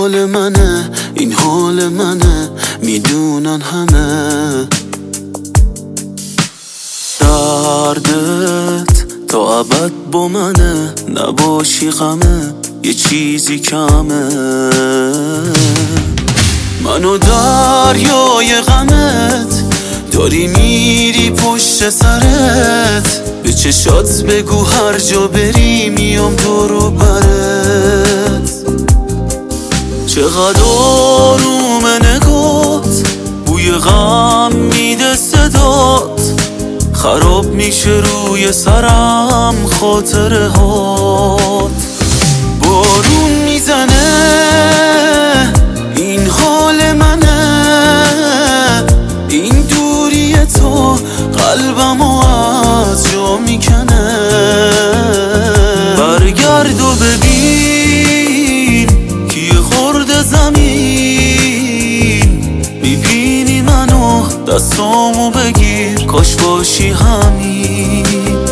حال منه، این حال منه، میدونن همه. دردت تا ابد با منه، نباشی غمه، یه چیزی کمه. منو دریای غمت داری میری پشت سرت، به چشات بگو هر جا بری میام دور و برت. چقدر آروم نگات، بوی غم میده صدات، خراب میشه روی سرم خاطره هات. بارون میزنه، این حال منه، این دوری تو قلبمو از جا میکنه. برگرد و ببین که یه خورده زمین، میبینی منو، دستامو بگیر، کاش باشی همین.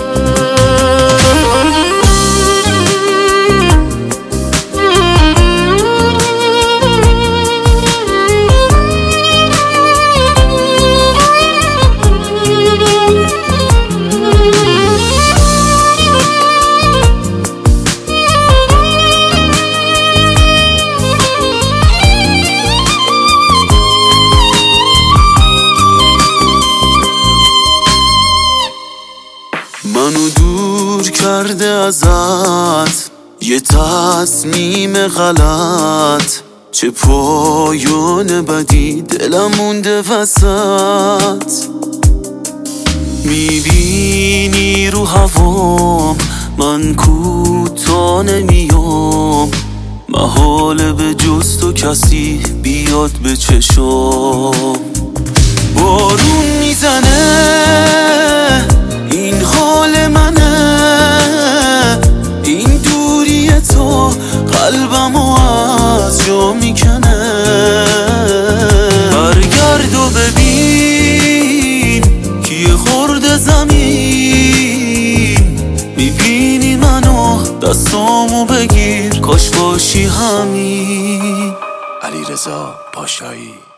منو دور کرده ازت یه تصمیم غلط، چه پایان بدی دلم مونده وسط. میبینی رو هوام من کوتا نمیام، محاله به جز تو کسی بیاد به چشام. بارون میزنه، این حال منه، این دوری تو قلبمو از جا میکنه. برگرد و ببین که یه خورده زمین، میبینی منو، دستامو بگیر، کاش باشی همین. علیرضا پاشایی.